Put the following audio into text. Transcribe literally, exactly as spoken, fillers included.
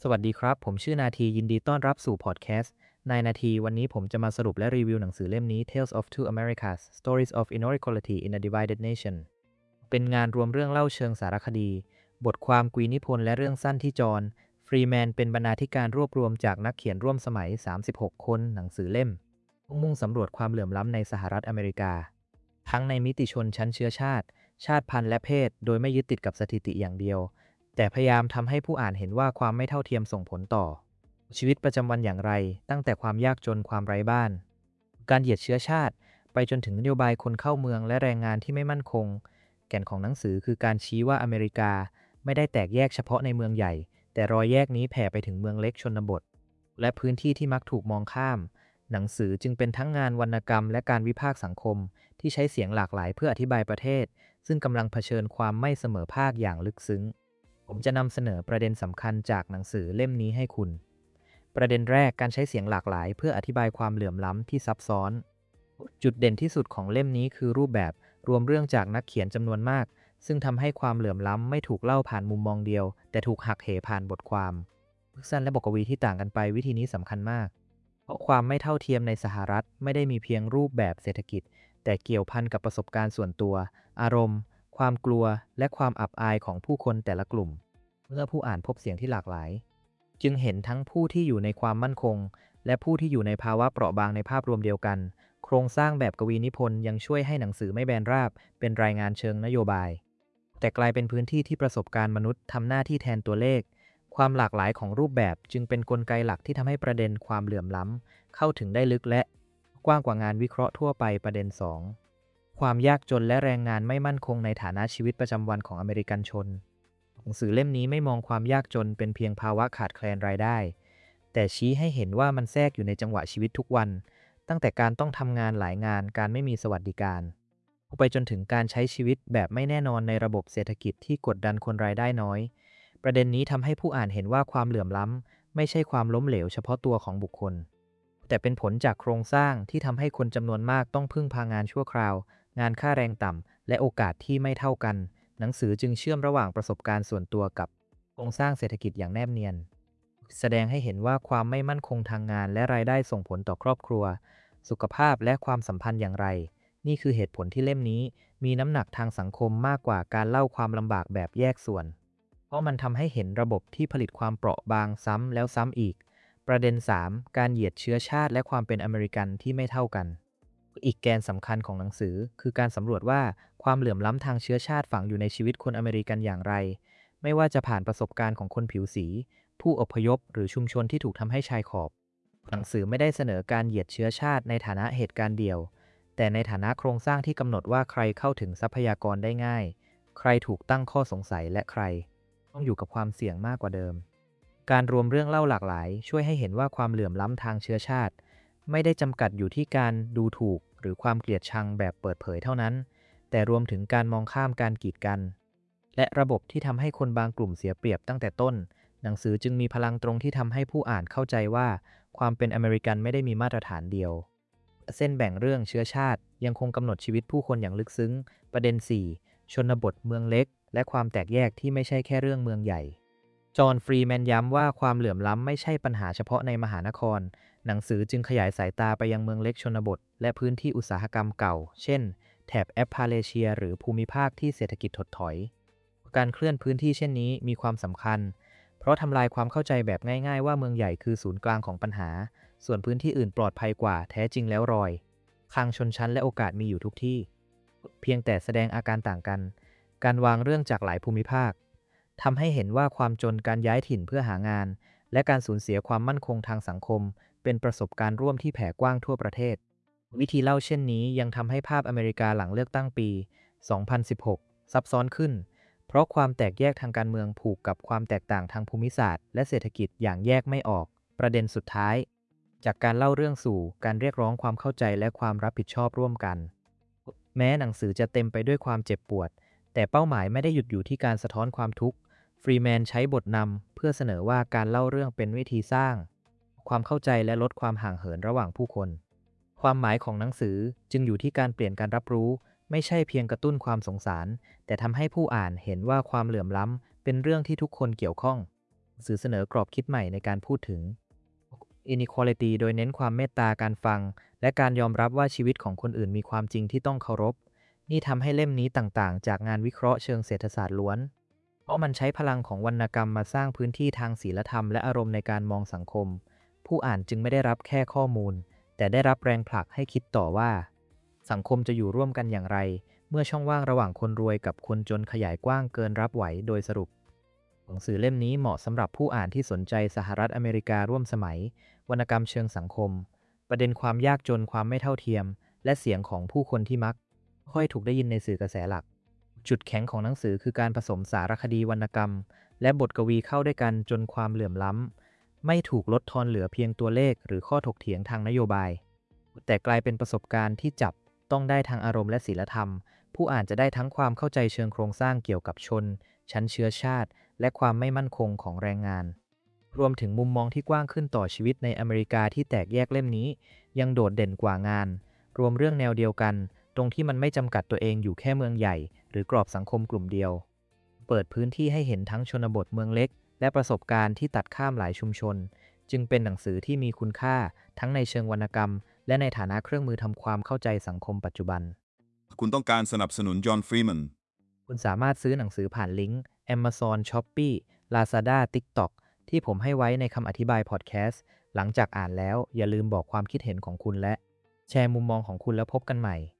สวัสดีครับผมชื่อนาทียินดีต้อนรับสู่พอดแคสต์ในนาทีวันนี้ผมจะมาสรุปและรีวิวหนังสือเล่มนี้ Tales of Two Americas Stories of Inequality in a Divided Nation เป็นงานรวมเรื่องเล่าเชิงสารคดีบทความกวีนิพนธ์และเรื่องสั้นที่จอห์นฟรีแมนเป็นบรรณาธิการรวบรวมจากนักเขียนร่วมสมัยสามสิบหกคนหนังสือเล่มมุ่งสำรวจความเหลื่อมล้ำในสหรัฐอเมริกาทั้งในมิติชนชั้นเชื้อชาติชาติพันธุ์และเพศโดยไม่ยึดติดกับสถิติอย่างเดียวแต่พยายามทำให้ผู้อ่านเห็นว่าความไม่เท่าเทียมส่งผลต่อชีวิตประจำวันอย่างไรตั้งแต่ความยากจนความไร้บ้านการเหยียดเชื้อชาติไปจนถึงนโยบายคนเข้าเมืองและแรงงานที่ไม่มั่นคงแก่นของหนังสือคือการชี้ว่าอเมริกาไม่ได้แตกแยกเฉพาะในเมืองใหญ่แต่รอยแยกนี้แผ่ไปถึงเมืองเล็กชนบทและพื้นที่ที่มักถูกมองข้ามหนังสือจึงเป็นทั้งงานวรรณกรรมและการวิพากษ์สังคมที่ใช้เสียงหลากหลายเพื่ออธิบายประเทศซึ่งกำลังเผชิญความไม่เสมอภาคอย่างลึกซึ้งผมจะนำเสนอประเด็นสำคัญจากหนังสือเล่มนี้ให้คุณประเด็นแรกการใช้เสียงหลากหลายเพื่ออธิบายความเหลื่อมล้ำที่ซับซ้อนจุดเด่นที่สุดของเล่มนี้คือรูปแบบรวมเรื่องจากนักเขียนจำนวนมากซึ่งทำให้ความเหลื่อมล้ำไม่ถูกเล่าผ่านมุมมองเดียวแต่ถูกหักเหผ่านบทความพึกสั้นและบทกวีที่ต่างกันไปวิธีนี้สำคัญมากเพราะความไม่เท่าเทียมในสหรัฐไม่ได้มีเพียงรูปแบบเศรษฐกิจแต่เกี่ยวพันกับประสบการณ์ส่วนตัวอารมณ์ความกลัวและความอับอายของผู้คนแต่ละกลุ่มเมื่อผู้อ่านพบเสียงที่หลากหลายจึงเห็นทั้งผู้ที่อยู่ในความมั่นคงและผู้ที่อยู่ในภาวะเปราะบางในภาพรวมเดียวกันโครงสร้างแบบกวีนิพนธ์ยังช่วยให้หนังสือไม่แบนราบเป็นรายงานเชิงนโยบายแต่กลายเป็นพื้นที่ที่ประสบการณ์มนุษย์ทำหน้าที่แทนตัวเลขความหลากหลายของรูปแบบจึงเป็นกลไกหลักที่ทำให้ประเด็นความเหลื่อมล้ำเข้าถึงได้ลึกและกว้างกว่างานวิเคราะห์ทั่วไปประเด็นสองความยากจนและแรงงานไม่มั่นคงในฐานะชีวิตประจำวันของอเมริกันชนหนังสือเล่มนี้ไม่มองความยากจนเป็นเพียงภาวะขาดแคลนรายได้แต่ชี้ให้เห็นว่ามันแทรกอยู่ในจังหวะชีวิตทุกวันตั้งแต่การต้องทำงานหลายงานการไม่มีสวัสดิการไปจนถึงการใช้ชีวิตแบบไม่แน่นอนในระบบเศรษฐกิจที่กดดันคนรายได้น้อยประเด็นนี้ทำให้ผู้อ่านเห็นว่าความเหลื่อมล้ำไม่ใช่ความล้มเหลวเฉพาะตัวของบุคคลแต่เป็นผลจากโครงสร้างที่ทำให้คนจำนวนมากต้องพึ่งพางานชั่วคราวงานค่าแรงต่ำและโอกาสที่ไม่เท่ากันหนังสือจึงเชื่อมระหว่างประสบการณ์ส่วนตัวกับโครงสร้างเศรษฐกิจอย่างแนบเนียนแสดงให้เห็นว่าความไม่มั่นคงทางงานและรายได้ส่งผลต่อครอบครัวสุขภาพและความสัมพันธ์อย่างไรนี่คือเหตุผลที่เล่มนี้มีน้ำหนักทางสังคมมากกว่าการเล่าความลำบากแบบแยกส่วนเพราะมันทำให้เห็นระบบที่ผลิตความเปราะบางซ้ำแล้วซ้ำอีกประเด็นสามการเหยียดเชื้อชาติและความเป็นอเมริกันที่ไม่เท่ากันอีกแกนสำคัญของหนังสือคือการสำรวจว่าความเหลื่อมล้ำทางเชื้อชาติฝังอยู่ในชีวิตคนอเมริกันอย่างไรไม่ว่าจะผ่านประสบการณ์ของคนผิวสีผู้อพยพหรือชุมชนที่ถูกทำให้ชายขอบหนังสือไม่ได้เสนอการเหยียดเชื้อชาติในฐานะเหตุการณ์เดียวแต่ในฐานะโครงสร้างที่กำหนดว่าใครเข้าถึงทรัพยากรได้ง่ายใครถูกตั้งข้อสงสัยและใครต้องอยู่กับความเสี่ยงมากกว่าเดิมการรวมเรื่องเล่าหลากหลายช่วยให้เห็นว่าความเหลื่อมล้ำทางเชื้อชาติไม่ได้จำกัดอยู่ที่การดูถูกหรือความเกลียดชังแบบเปิดเผยเท่านั้นแต่รวมถึงการมองข้ามการกีดกันและระบบที่ทำให้คนบางกลุ่มเสียเปรียบตั้งแต่ต้นหนังสือจึงมีพลังตรงที่ทำให้ผู้อ่านเข้าใจว่าความเป็นอเมริกันไม่ได้มีมาตรฐานเดียวเส้นแบ่งเรื่องเชื้อชาติยังคงกำหนดชีวิตผู้คนอย่างลึกซึ้งประเด็นสี่ชนบทเมืองเล็กและความแตกแยกที่ไม่ใช่แค่เรื่องเมืองใหญ่จอห์นฟรีแมนย้ำว่าความเหลื่อมล้ำไม่ใช่ปัญหาเฉพาะในมหานครหนังสือจึงขยายสายตาไปยังเมืองเล็กชนบทและพื้นที่อุตสาหกรรมเก่าเช่นแถบแอปพาเลเชียหรือภูมิภาคที่เศรษฐกิจถดถอยการเคลื่อนพื้นที่เช่นนี้มีความสำคัญเพราะทำลายความเข้าใจแบบง่ายๆว่าเมืองใหญ่คือศูนย์กลางของปัญหาส่วนพื้นที่อื่นปลอดภัยกว่าแท้จริงแล้วรอยคางชนชั้นและโอกาสมีอยู่ทุกที่เพียงแต่แสดงอาการต่างกันการวางเรื่องจากหลายภูมิภาคทำให้เห็นว่าความจนการย้ายถิ่นเพื่อหางานและการสูญเสียความมั่นคงทางสังคมเป็นประสบการณ์ร่วมที่แผ่กว้างทั่วประเทศวิธีเล่าเช่นนี้ยังทำให้ภาพอเมริกาหลังเลือกตั้งปี สองพันสิบหก ซับซ้อนขึ้นเพราะความแตกแยกทางการเมืองผูกกับความแตกต่างทางภูมิศาสตร์และเศรษฐกิจอย่างแยกไม่ออกประเด็นสุดท้ายจากการเล่าเรื่องสู่การเรียกร้องความเข้าใจและความรับผิดชอบร่วมกันแม้หนังสือจะเต็มไปด้วยความเจ็บปวดแต่เป้าหมายไม่ได้หยุดอยู่ที่การสะท้อนความทุกข์ฟรีแมนใช้บทนำเพื่อเสนอว่าการเล่าเรื่องเป็นวิธีสร้างความเข้าใจและลดความห่างเหินระหว่างผู้คนความหมายของหนังสือจึงอยู่ที่การเปลี่ยนการรับรู้ไม่ใช่เพียงกระตุ้นความสงสารแต่ทำให้ผู้อ่านเห็นว่าความเหลื่อมล้ำเป็นเรื่องที่ทุกคนเกี่ยวข้องสื่อเสนอกรอบคิดใหม่ในการพูดถึง inequality โดยเน้นความเมตตาการฟัง และการยอมรับว่าชีวิตของคนอื่นมีความจริงที่ต้องเคารพ นี่ทำให้เล่มนี้ต่างๆ จากงานวิเคราะห์เชิงเศรษฐศาสตร์ล้วน เพราะมันใช้พลังของวรรณกรรมมาสร้างพื้นที่ทางศีลธรรมและอารมณ์ในการมองสังคม ผู้อ่านจึงไม่ได้รับแค่ข้อมูล แต่ได้รับแรงผลักให้คิดต่อว่า สังคมจะอยู่ร่วมกันอย่างไร เมื่อช่องว่างระหว่างคนรวยกับคนจนขยายกว้างเกินรับไหวโดยสรุป หนังสือเล่มนี้เหมาะสำหรับผู้อ่านที่สนใจสหรัฐอเมริการ่วมสมัยวรรณกรรมเชิงสังคม ประเด็นความยากจนความไม่เท่าเทียม และเสียงของผู้คนที่มักค่อยถูกได้ยินในสื่อกระแสหลัก จุดแข็งของหนังสือคือการผสมสารคดีวรรณกรรม และบทกวีเข้าด้วยกันจนความเหลื่อมล้ำไม่ถูกลดทอนเหลือเพียงตัวเลขหรือข้อถกเถียงทางนโยบาย แต่กลายเป็นประสบการณ์ที่จับต้องได้ทางอารมณ์และศีลธรรม ผู้อ่านจะได้ทั้งความเข้าใจเชิงโครงสร้างเกี่ยวกับชน ชั้นเชื้อชาติ และความไม่มั่นคงของแรงงาน รวมถึงมุมมองที่กว้างขึ้นต่อชีวิตในอเมริกาที่แตกแยกเล่มนี้ ยังโดดเด่นกว่างาน รวมเรื่องแนวเดียวกัน ตรงที่มันไม่จำกัดตัวเองอยู่แค่เมืองใหญ่ หรือกรอบสังคมกลุ่มเดียว เปิดพื้นที่ให้เห็นทั้งชนบทเมืองเล็ก และประสบการณ์ที่ตัดข้ามหลายชุมชน จึงเป็นหนังสือที่มีคุณค่าทั้งในเชิงวรรณกรรม และในฐานะเครื่องมือทำความเข้าใจสังคมปัจจุบันคุณต้องการสนับสนุนจอห์นฟรีแมนคุณสามารถซื้อหนังสือผ่านลิงก์ Amazon Shopee Lazada TikTok ที่ผมให้ไว้ในคำอธิบายพอดแคสต์ หลังจากอ่านแล้วอย่าลืมบอกความคิดเห็นของคุณและแชร์มุมมองของคุณแล้วพบกันใหม่